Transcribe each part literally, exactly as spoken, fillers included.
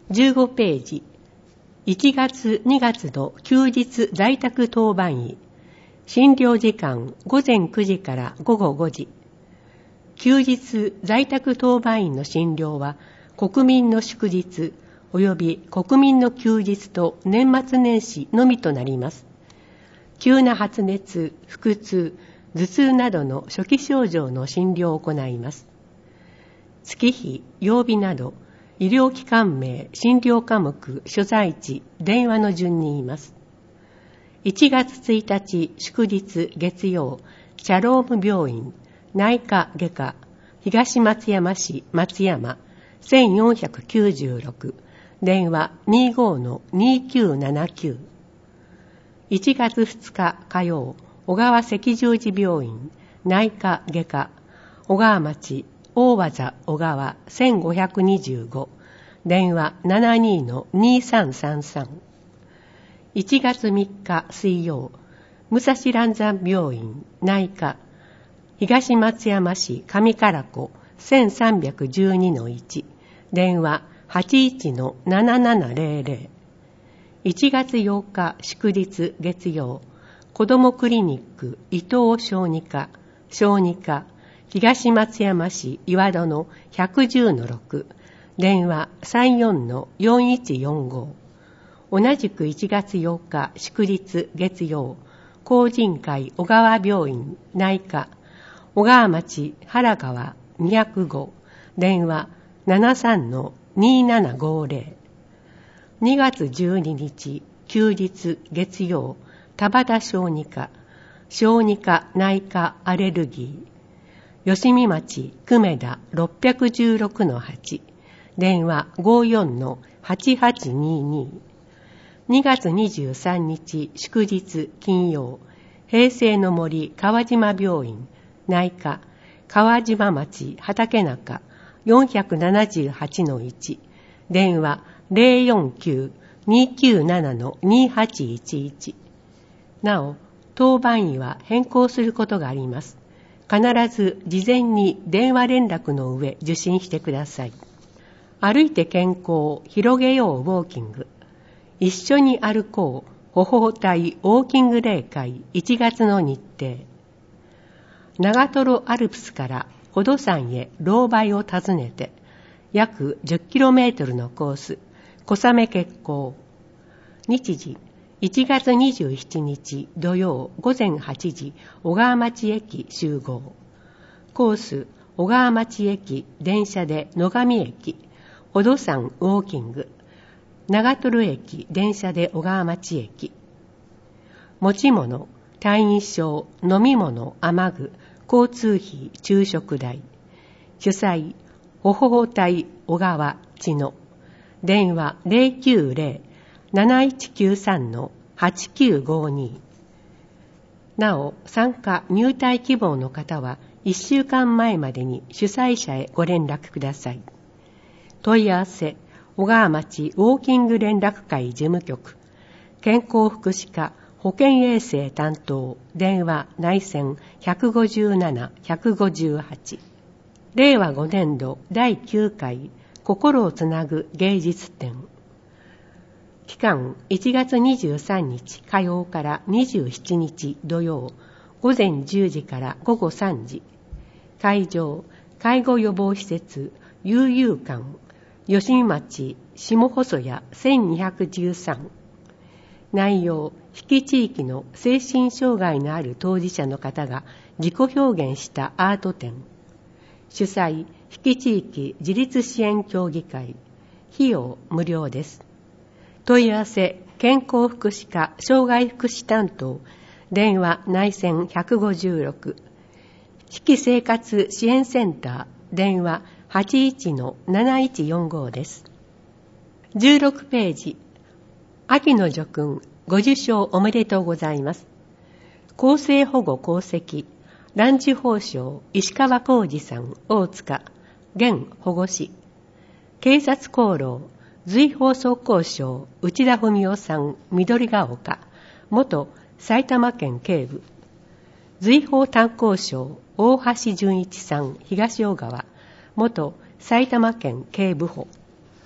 じゅうごページ、いちがつにがつの休日在宅当番医、診療時間ごぜんくじからごごごじ。休日在宅当番員の診療は国民の祝日及び国民の休日と年末年始のみとなります。急な発熱、腹痛、頭痛などの初期症状の診療を行います。月日、曜日など医療機関名、診療科目、所在地、電話の順に言います。いちがつついたち祝日月曜、シャローム病院、内科外科、東松山市松山、せんよんひゃくきゅうじゅうろく、電話 にじゅうごのにきゅうななきゅう。いちがつふつか火曜、小川赤十字病院、内科外科、小川町、大和座小川せんごひゃくにじゅうご、電話 ななじゅうにのにさんさんさん。いちがつみっか水曜、武蔵蘭山病院、内科、東松山市上唐湖せんさんびゃくじゅうにのいち、電話 はちじゅういちのななななぜろぜろ。いちがつようか祝日月曜、子どもクリニック伊藤小児科、小児科、東松山市岩戸のひゃくじゅうのろく、電話 さんじゅうよんのよんいちよんご。同じくいちがつようか祝日月曜、光神会小川病院内科、小川町原川にひゃくご、電話 ななじゅうさんのにななごぜろ。にがつじゅうににち休日月曜、田端小児科、小児科内科アレルギー、吉見町久米田ろっぴゃくじゅうろくのはち、電話 ごじゅうよんのはちはちにに。にがつにじゅうさんにち祝日金曜、平成の森川島病院内科、川島町畑中よんひゃくななじゅうはちのいち、電話 ぜろよんきゅうにきゅうななのにはちいちいち。なお、当番医は変更することがあります。必ず事前に電話連絡の上受診してください。歩いて健康広げようウォーキング、一緒に歩こう歩法隊ウォーキング例会いちがつの日程。長瀞アルプスから宝登山へロウバイを訪ねて約 じゅっキロメートル のコース、小雨決行。日時いちがつにじゅうしちにち土曜ごぜんはちじ小川町駅集合。コース小川町駅電車で野上駅宝登山ウォーキング、長瀞駅電車で小川町駅。持ち物退院証、飲み物雨具、交通費昼食代。主催歩法隊小川千野、電話 ぜろきゅうぜろ なないちきゅうさんのはちきゅうごに。なお、参加入隊希望の方はいっしゅうかんまえまでに主催者へご連絡ください。問い合わせ小川町ウォーキング連絡会事務局、健康福祉課保健衛生担当、電話内線いちごなな、いちごはち。れいわごねんどだいきゅうかい心をつなぐ芸術展。期間いちがつにじゅうさんにち火曜からにじゅうしちにち土曜、ごぜんじゅうじからごごさんじ。会場、介護予防施設、悠々館、吉見町下細谷せんにひゃくじゅうさん。内容、比企地域の精神障害のある当事者の方が自己表現したアート展。主催、比企地域自立支援協議会。費用無料です。問い合わせ、健康福祉課障害福祉担当、電話内線いちごろく。比企生活支援センター、電話はちいちのなないちよんごです。じゅうろくページ。秋野叙勲ご受賞おめでとうございます。厚生保護功績蘭寿法賞石川浩二さん大塚、現保護士。警察功労随法走行賞内田文夫さん緑が丘、元埼玉県警部。随法炭鉱賞大橋純一さん東小川、元埼玉県警部補。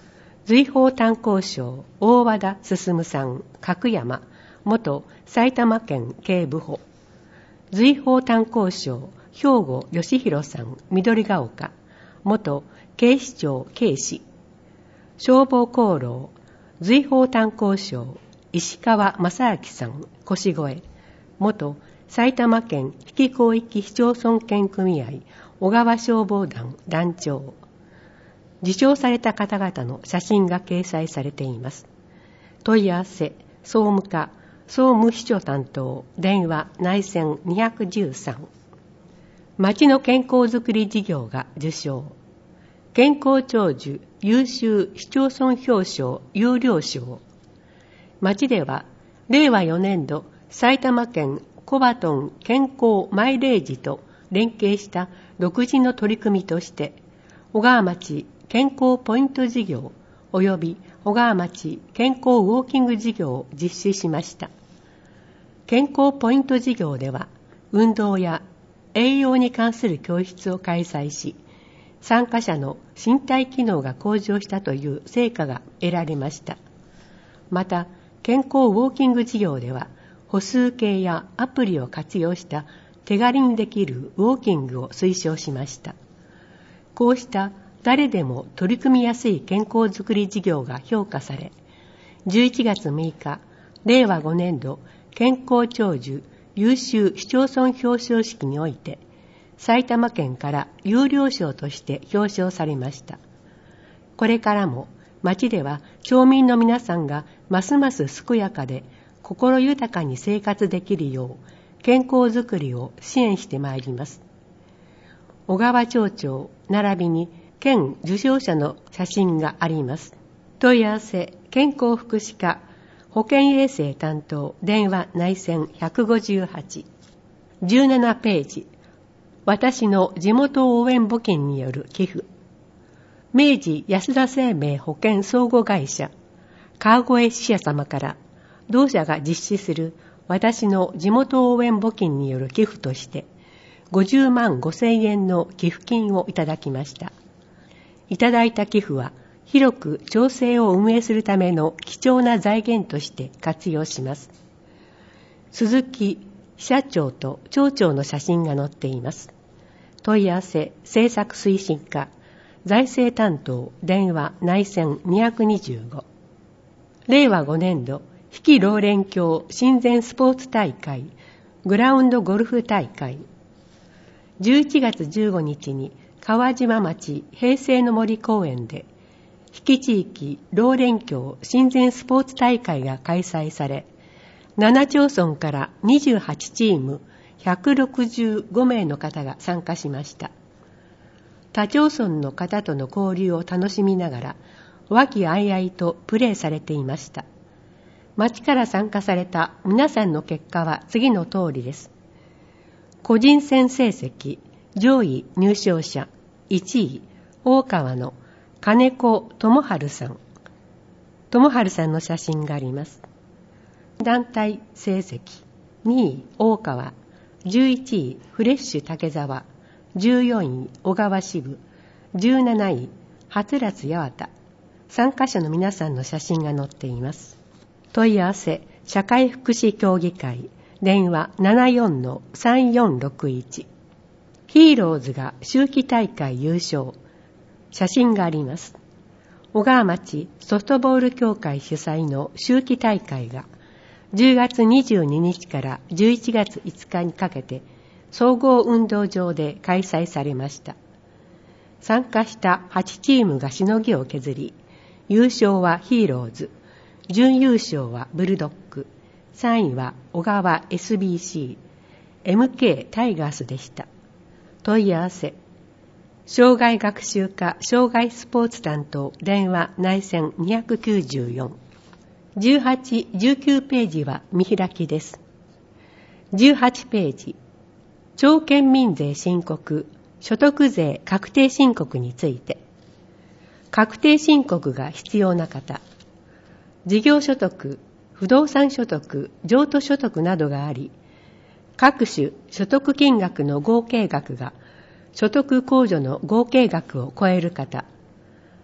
瑞宝炭鉱商大和田進さん、角山、元埼玉県警部補。瑞宝炭鉱商兵庫義弘さん、緑ヶ丘、元警視庁警視。消防功労瑞宝炭鉱商石川正明さん、腰越、元埼玉県引広域市町村権組合小川消防団団長。受賞された方々の写真が掲載されています。問い合わせ総務課総務秘書担当電話内線にひゃくじゅうさん。町の健康づくり事業が受賞。健康長寿優秀市町村表彰優良賞。町では令和よねん度埼玉県コバトン健康マイレージと連携した独自の取り組みとして小川町健康ポイント事業及び小川町健康ウォーキング事業を実施しました。健康ポイント事業では運動や栄養に関する教室を開催し、参加者の身体機能が向上したという成果が得られました。また、健康ウォーキング事業では歩数計やアプリを活用した手軽にできるウォーキングを推奨しました。こうした誰でも取り組みやすい健康づくり事業が評価され、じゅういちがつむいか、令和ごねん度健康長寿優秀市町村表彰式において、埼玉県から優良賞として表彰されました。これからも町では町民の皆さんがますます健やかで心豊かに生活できるよう健康づくりを支援してまいります。小川町長並びに県受賞者の写真があります。問い合わせ健康福祉課保健衛生担当電話内線ひゃくごじゅうはち。じゅうななページ。私の地元応援募金による寄付。明治安田生命保険相互会社川越支社様から同社が実施する私の地元応援募金による寄付としてごじゅうまんごせんえんの寄付金をいただきました。いただいた寄付は広く町政を運営するための貴重な財源として活用します。鈴木社長と町長の写真が載っています。問い合わせ政策推進課財政担当電話内線にひゃくにじゅうご。令和ごねん度比企老連郷親善スポーツ大会グラウンドゴルフ大会。じゅういちがつじゅうごにちに川島町平成の森公園で比企地域老連郷親善スポーツ大会が開催され、なな町村からにじゅうはちチームひゃくろくじゅうごめいの方が参加しました。他町村の方との交流を楽しみながら和気あいあいとプレーされていました。町から参加された皆さんの結果は次の通りです。個人戦成績上位入賞者いちい大川の金子智春さん。智春さんの写真があります。団体成績にい大川、じゅういちいフレッシュ竹沢、じゅうよんい小川支部、じゅうなない初rat八幡。参加者の皆さんの写真が載っています。問い合わせ社会福祉協議会電話 ななよんのさんよんろくいち。ヒーローズが秋季大会優勝。写真があります。小川町ソフトボール協会主催の秋季大会がじゅうがつにじゅうににちからじゅういちがついつかにかけて総合運動場で開催されました。参加したはちチームがしのぎを削り、優勝はヒーローズ、準優勝はブルドッグ、さんいは小川 エスビーシー、エムケー タイガースでした。問い合わせ障害学習課障害スポーツ担当電話内線にひゃくきゅうじゅうよん。じゅうはち、じゅうきゅうページは見開きです。じゅうはちページ、町県民税申告、所得税確定申告について。確定申告が必要な方、事業所得、不動産所得、譲渡所得などがあり、各種所得金額の合計額が所得控除の合計額を超える方、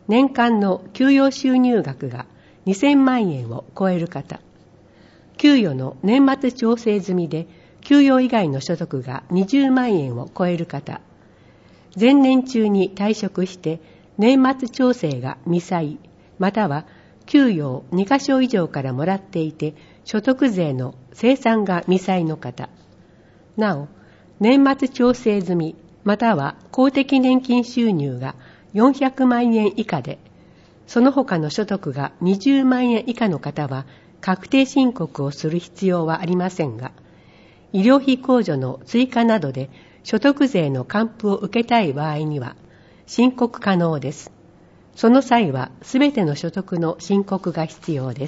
年間の給与収入額がにせんまんえんを超える方、給与の年末調整済みで給与以外の所得がにじゅうまんえんを超える方、前年中に退職して年末調整が未済、または給与をにかしょ以上からもらっていて所得税の精算が未済の方、なお年末調整済みまたは公的年金収入がよんひゃくまんえん以下で、その他の所得がにじゅうまんえん以下の方は確定申告をする必要はありませんが、医療費控除の追加などで所得税の還付を受けたい場合には申告可能です。その際はすべての所得の申告が必要です。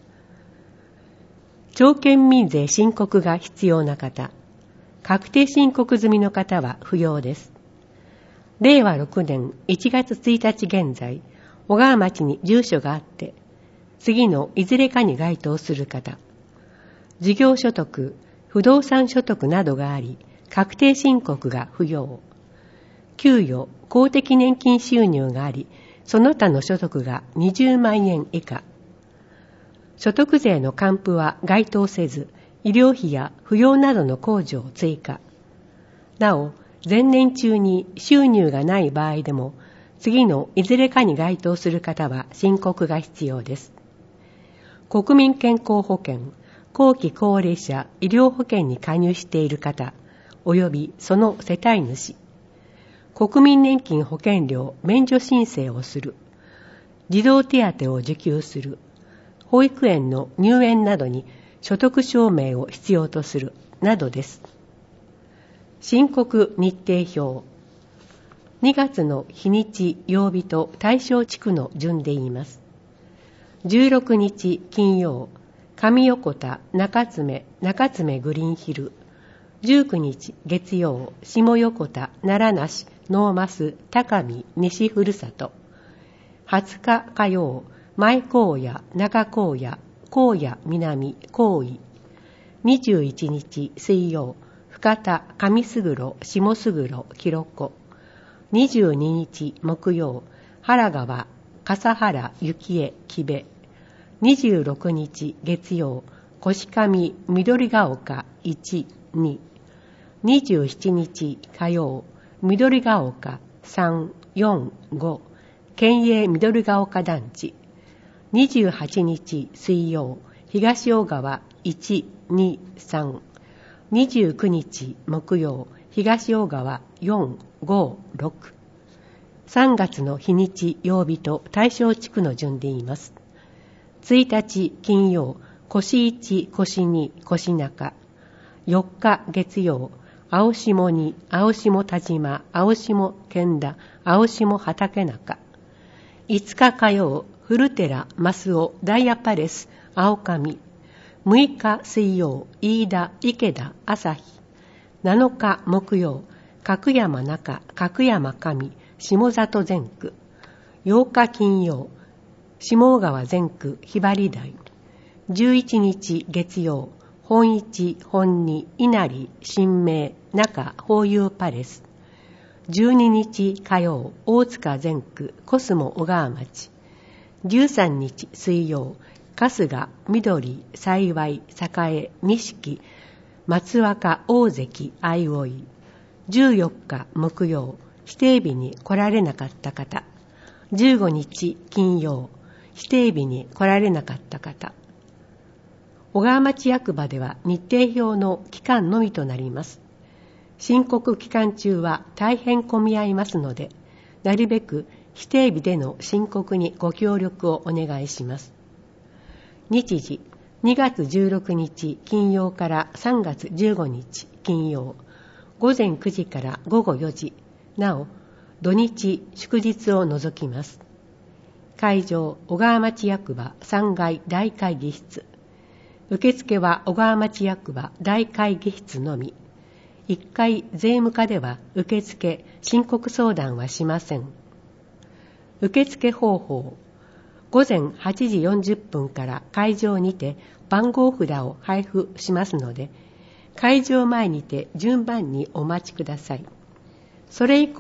町県民税申告が必要な方、確定申告済みの方は不要です。れいわろくねんいちがつついたち現在、小川町に住所があって、次のいずれかに該当する方、事業所得、不動産所得などがあり、確定申告が不要。給与、公的年金収入があり、その他の所得がにじゅうまんえん以下。所得税の還付は該当せず、医療費や扶養などの控除を追加。なお、前年中に収入がない場合でも、次のいずれかに該当する方は申告が必要です。国民健康保険、後期高齢者医療保険に加入している方、及びその世帯主、国民年金保険料免除申請をする、児童手当を受給する、保育園の入園などに所得証明を必要とするなどです。申告日程表。にがつの日にち、曜日と対象地区の順で言います。じゅうろくにち金曜、上横田、中爪、中爪グリーンヒル。じゅうくにち月曜、下横田、奈良梨、能増、高見、西ふるさと。はつか火曜、前高野、中高野、高野南、高井。にじゅういちにち水曜、深田、上勝呂、下勝呂、キロコ。にじゅうににち木曜、原川、笠原、幸恵、木部。にじゅうろくにち月曜、越上、緑ヶ丘、いち、に。にじゅうしちにち火曜、緑ヶ丘、さん、よん、ご。県営緑ヶ丘団地。にじゅうはちにち水曜、東小川、いち、に、さん。にじゅうくにち木曜、東小川、よん、ご、ろく。さんがつの日にち曜日と対象地区の順で言います。いちにち金曜、越一、越二、越中。よっか月曜、青下に、青下田島、青下健田、青下畑中。いつか火曜、古寺、増尾、ダイヤパレス、青上。むいか水曜、飯田、池田、朝日。なのか木曜、角山中、角山上、下里全区。ようか金曜、下小川全区、ひばり台。じゅういちにち月曜、本一、本二、稲荷、新名、中、法友パレス。じゅうににち火曜、大塚全区、コスモ小川町。じゅうさんにち水曜、春日、緑、幸い、栄、錦、松若、大関、相生。じゅうよっか木曜、指定日に来られなかった方。じゅうごにち金曜、指定日に来られなかった方。小川町役場では日程表の期間のみとなります。申告期間中は大変混み合いますので、なるべく指定日での申告にご協力をお願いします。日時、にがつじゅうろくにち金曜からさんがつじゅうごにち金曜、ごぜんくじからごごよじ、なお、土日、祝日を除きます。会場、小川町役場さんがい大会議室。受付は小川町役場大会議室のみ。いっかい税務課では受付、申告相談はしません。受付方法。ごぜんはちじよんじゅっぷんから会場にて番号札を配布しますので、会場前にて順番にお待ちください。それ以降は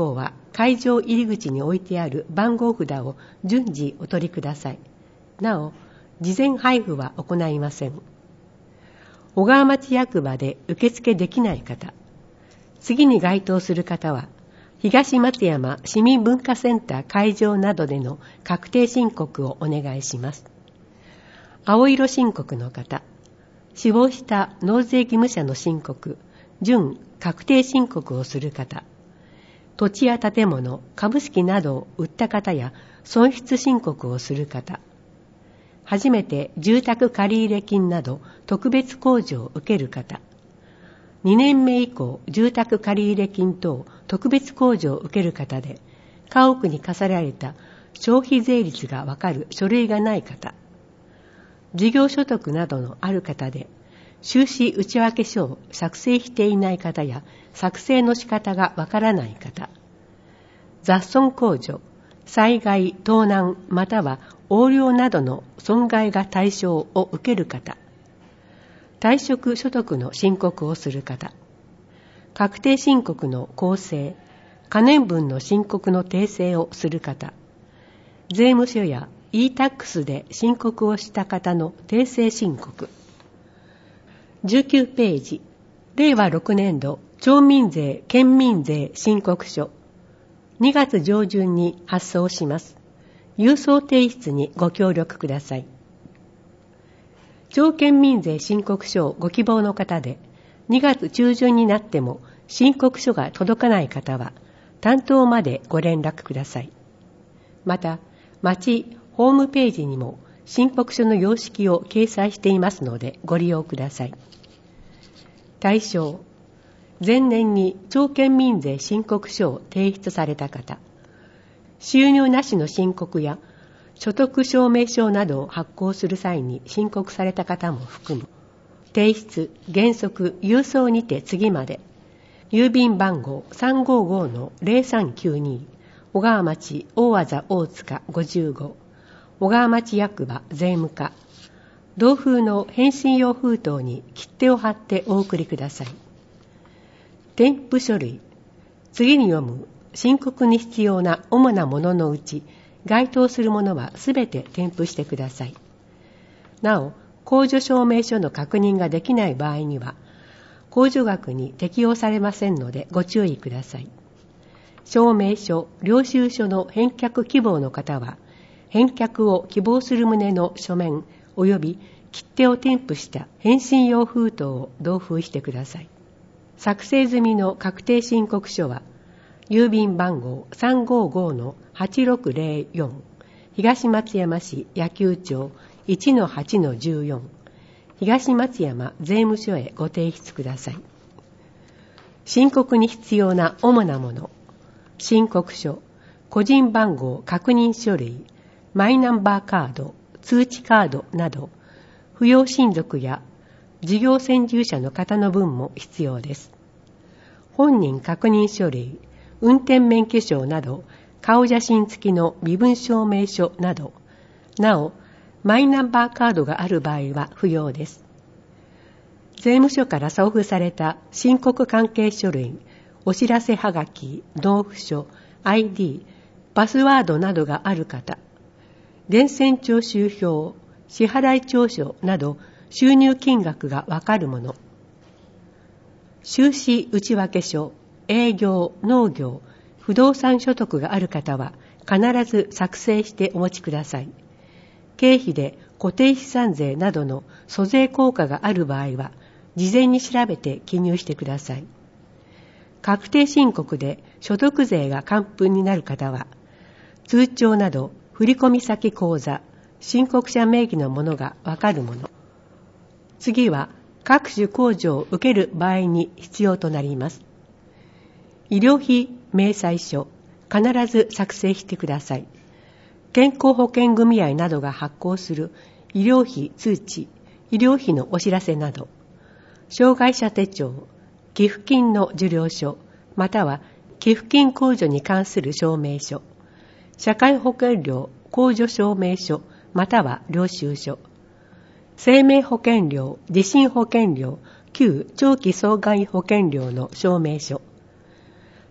会場入り口に置いてある番号札を順次お取りください。なお、事前配布は行いません。小川町役場で受付できない方、次に該当する方は、東松山市民文化センター会場などでの確定申告をお願いします。青色申告の方、死亡した納税義務者の申告、準確定申告をする方、土地や建物、株式などを売った方や損失申告をする方、初めて住宅借入金など特別控除を受ける方、にねんめ以降住宅借入金等特別控除を受ける方で、家屋に課されられた消費税率がわかる書類がない方、事業所得などのある方で、収支内訳書を作成していない方や作成の仕方がわからない方、雑損控除、災害、盗難または横領などの損害が対象を受ける方、退職所得の申告をする方、確定申告の公正、可年分の申告の訂正をする方、税務署や イータックス で申告をした方の訂正申告。じゅうきゅうページ、れいわろくねんど町民税・県民税申告書。にがつ上旬に発送します。郵送提出にご協力ください。町県民税申告書をご希望の方で、にがつ中旬になっても申告書が届かない方は、担当までご連絡ください。また、町ホームページにも申告書の様式を掲載していますのでご利用ください。対象、前年に町県民税申告書を提出された方、収入なしの申告や所得証明書などを発行する際に申告された方も含む。提出、原則、郵送にて次まで。郵便番号 さんごーごーのぜろさんきゅうに 小川町大字大塚ごじゅうご、小川町役場税務課。同封の返信用封筒に切手を貼ってお送りください。添付書類。次に読む申告に必要な主なもののうち、該当するものはすべて添付してください。なお、控除証明書の確認ができない場合には、控除額に適用されませんのでご注意ください。証明書、領収書の返却希望の方は、返却を希望する旨の書面及び切手を添付した返信用封筒を同封してください。作成済みの確定申告書は、郵便番号 さんごーごーのはちろくぜろよん 東松山市野球町 いちのはちのじゅうよん 東松山税務署へご提出ください。申告に必要な主なもの、申告書、個人番号確認書類、マイナンバーカード、通知カードなど、扶養親族や事業専従者の方の分も必要です。本人確認書類、運転免許証など、顔写真付きの身分証明書など、なお、マイナンバーカードがある場合は不要です。税務署から送付された申告関係書類、お知らせはがき、納付書、アイディー、パスワードなどがある方、源泉徴収票、支払調書など収入金額がわかるもの、収支内訳書、営業、農業、不動産所得がある方は必ず作成してお持ちください。経費で固定資産税などの租税効果がある場合は、事前に調べて記入してください。確定申告で所得税が還付になる方は、通帳など振込先口座、申告者名義のものがわかるもの。次は各種控除を受ける場合に必要となります。医療費明細書、必ず作成してください。健康保険組合などが発行する医療費通知、医療費のお知らせなど、障害者手帳、寄付金の受領書、または寄付金控除に関する証明書、社会保険料控除証明書、または領収書、生命保険料、地震保険料、旧長期損害保険料の証明書、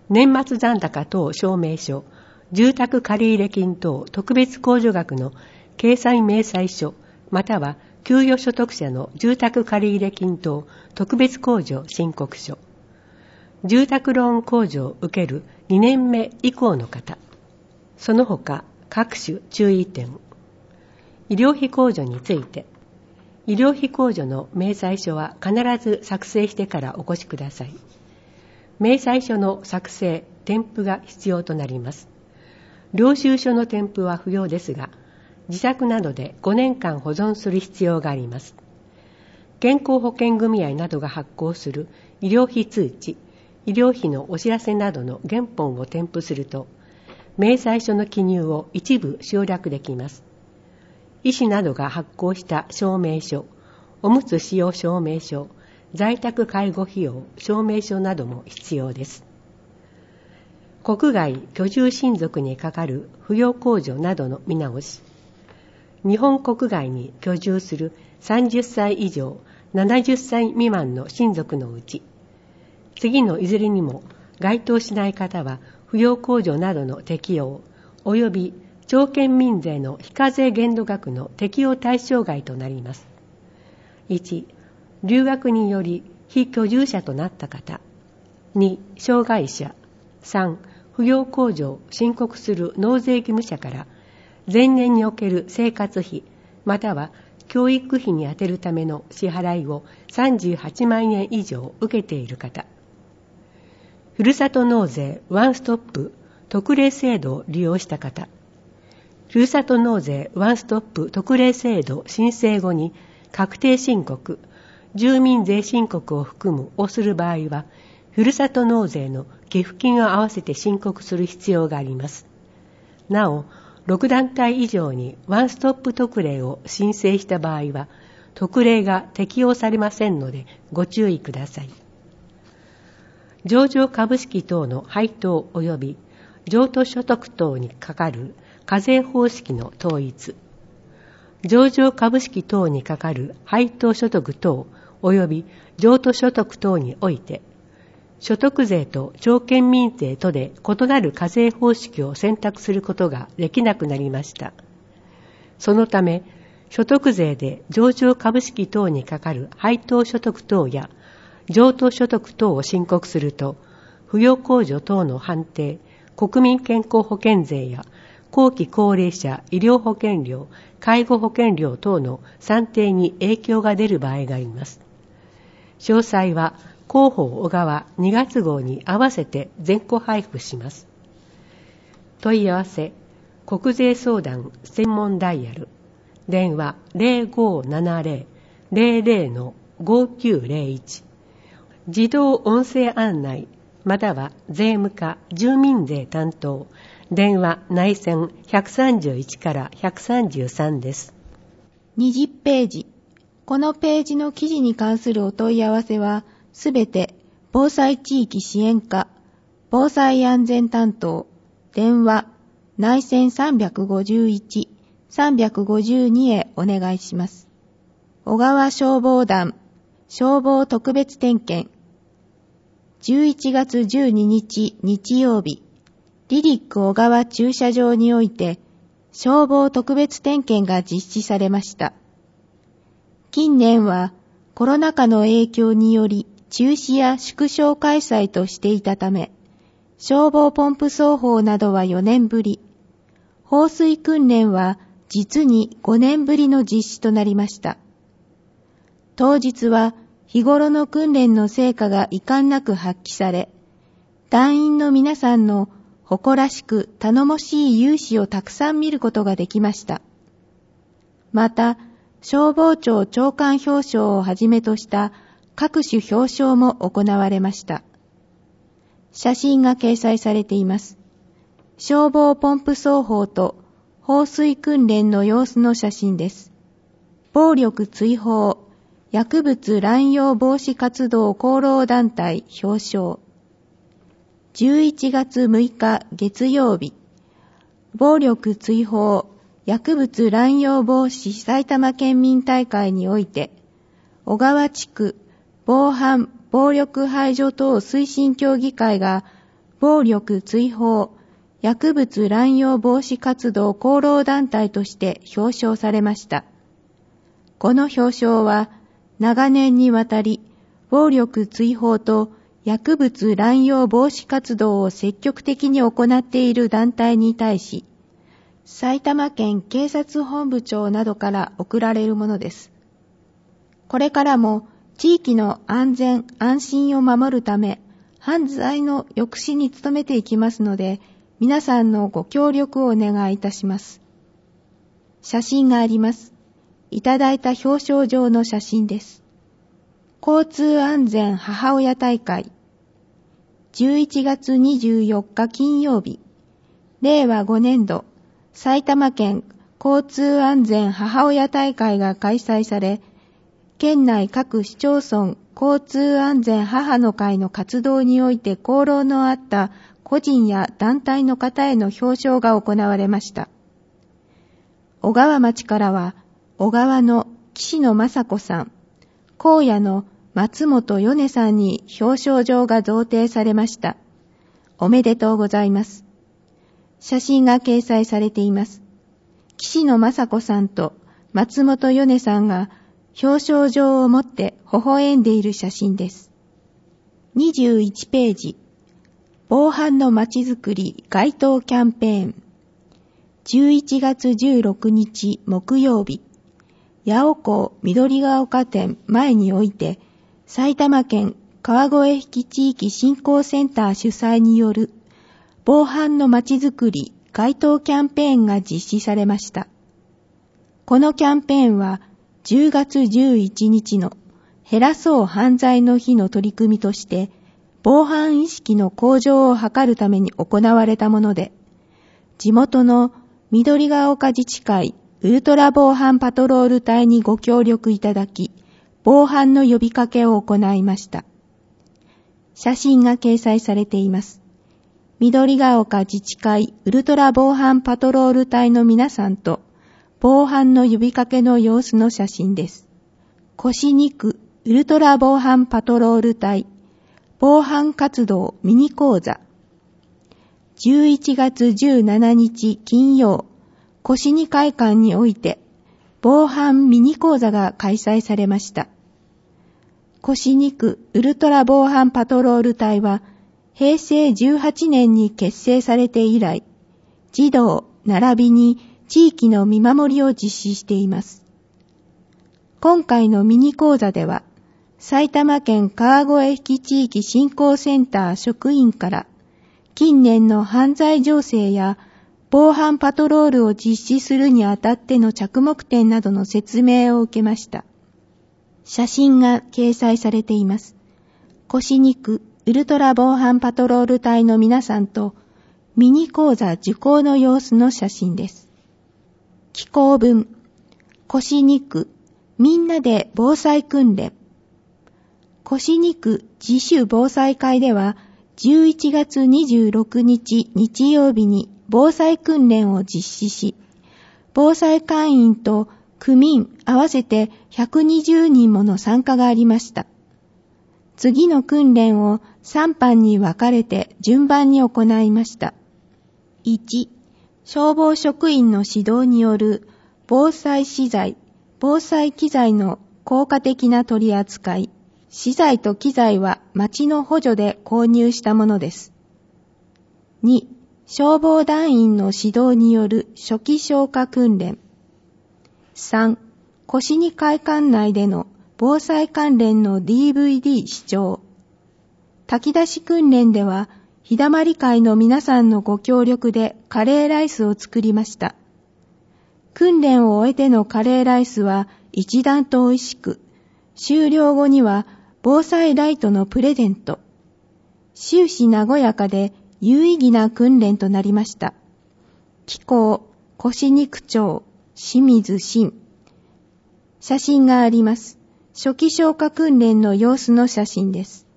年末残高等証明書、住宅借入金等特別控除額の掲載明細書、または給与所得者の住宅借入金等特別控除申告書、住宅ローン控除を受けるにねんめ以降の方、その他各種注意点。医療費控除について、医療費控除の明細書は必ず作成してからお越しください。明細書の作成、添付が必要となります。領収書の添付は不要ですが、自宅などでごねんかん保存する必要があります。健康保険組合などが発行する医療費通知、医療費のお知らせなどの原本を添付すると、明細書の記入を一部省略できます。医師などが発行した証明書、おむつ使用証明書、在宅介護費用証明書なども必要です。国外居住親族にかかる扶養控除などの見直し。日本国外に居住するさんじゅっさい以上、ななじゅっさい未満の親族のうち、次のいずれにも該当しない方は扶養控除などの適用、及び町県民税の非課税限度額の適用対象外となります。いち、留学により非居住者となった方。に、障害者。さん、扶養控除を申告する納税義務者から前年における生活費または教育費に充てるための支払いをさんじゅうはちまんえん以上受けている方。ふるさと納税ワンストップ特例制度を利用した方。ふるさと納税ワンストップ特例制度申請後に確定申告、住民税申告を含むをする場合は、ふるさと納税の寄付金を合わせて申告する必要があります。なお、ろくだんたい以上にワンストップ特例を申請した場合は、特例が適用されませんのでご注意ください。上場株式等の配当及び譲渡所得等にかかる課税方式の統一。上場株式等にかかる配当所得等及び譲渡所得等において、所得税と町県民税とで異なる課税方式を選択することができなくなりました。そのため、所得税で上場株式等にかかる配当所得等や譲渡所得等を申告すると、扶養控除等の判定、国民健康保険税や後期高齢者医療保険料、介護保険料等の算定に影響が出る場合があります。詳細は広報小川にがつ号に合わせて全個配布します。問い合わせ、国税相談専門ダイヤル、電話 ゼロごーななゼロ ゼロゼロのごきゅうゼロいち、自動音声案内、または税務課住民税担当、電話内線ひゃくさんじゅういちからひゃくさんじゅうさんです。 にじゅっページ。このページの記事に関するお問い合わせは、すべて防災地域支援課、防災安全担当、電話、内線さんびゃくごじゅういち、さんびゃくごじゅうにへお願いします。小川消防団、消防特別点検。じゅういちがつじゅうににち日曜日、リリック小川駐車場において、消防特別点検が実施されました。近年はコロナ禍の影響により、中止や縮小開催としていたため、消防ポンプ奏法などはよねんぶり、放水訓練は実にごねんぶりの実施となりました。当日は日頃の訓練の成果が遺憾なく発揮され、団員の皆さんの誇らしく頼もしい勇姿をたくさん見ることができました。また、消防庁長官表彰をはじめとした各種表彰も行われました。写真が掲載されています。消防ポンプ奏法と放水訓練の様子の写真です。暴力追放、薬物乱用防止活動功労団体表彰。じゅういちがつむいか月曜日、暴力追放、薬物乱用防止埼玉県民大会において、小川地区防犯暴力排除等推進協議会が暴力追放、薬物乱用防止活動功労団体として表彰されました。この表彰は長年にわたり暴力追放と薬物乱用防止活動を積極的に行っている団体に対し、埼玉県警察本部長などから贈られるものです。これからも地域の安全安心を守るため、犯罪の抑止に努めていきますので、皆さんのご協力をお願いいたします。写真があります。いただいた表彰状の写真です。交通安全母親大会。じゅういちがつにじゅうよっか金曜日。れいわごねんど、埼玉県交通安全母親大会が開催され、県内各市町村交通安全母の会の活動において功労のあった個人や団体の方への表彰が行われました。小川町からは、小川の岸野雅子さん、高野の松本米さんに表彰状が贈呈されました。おめでとうございます。写真が掲載されています。岸野雅子さんと松本米さんが表彰状を持って微笑んでいる写真です。にじゅういちページ、防犯のまちづくり街頭キャンペーン。じゅういちがつじゅうろくにち木曜日、八尾港緑が丘店前において、埼玉県川越引地域振興センター主催による防犯のまちづくり街頭キャンペーンが実施されました。このキャンペーンはじゅうがつじゅういちにちの減らそう犯罪の日の取り組みとして、防犯意識の向上を図るために行われたもので、地元の緑が丘自治会ウルトラ防犯パトロール隊にご協力いただき、防犯の呼びかけを行いました。写真が掲載されています。緑が丘自治会ウルトラ防犯パトロール隊の皆さんと、防犯の呼びかけの様子の写真です。越に区ウルトラ防犯パトロール隊防犯活動ミニ講座。じゅういちがつじゅうしちにち金曜、越に会館において防犯ミニ講座が開催されました。越に区ウルトラ防犯パトロール隊はへいせいじゅうはちねんに結成されて以来、児童並びに地域の見守りを実施しています。今回のミニ講座では、埼玉県川越引地域振興センター職員から近年の犯罪情勢や防犯パトロールを実施するにあたっての着目点などの説明を受けました。写真が掲載されています。越に区ウルトラ防犯パトロール隊の皆さんとミニ講座受講の様子の写真です。寄稿文、越に区みんなで防災訓練。越に区自主防災会ではじゅういちがつにじゅうろくにち日曜日に防災訓練を実施し、防災会員と区民合わせてひゃくにじゅうにんもの参加がありました。次の訓練をさんぱんに分かれて順番に行いました。いち、消防職員の指導による防災資材、防災機材の効果的な取り扱い。資材と機材は町の補助で購入したものです。に、消防団員の指導による初期消火訓練。さん、越に会館内での防災関連の ディーブイディー 視聴。炊き出し訓練では、日だまり会の皆さんのご協力でカレーライスを作りました。訓練を終えてのカレーライスは一段と美味しく、終了後には防災ライトのプレゼント。終始和やかで有意義な訓練となりました。寄稿、越に区長、清水真。写真があります。初期消火訓練の様子の写真です。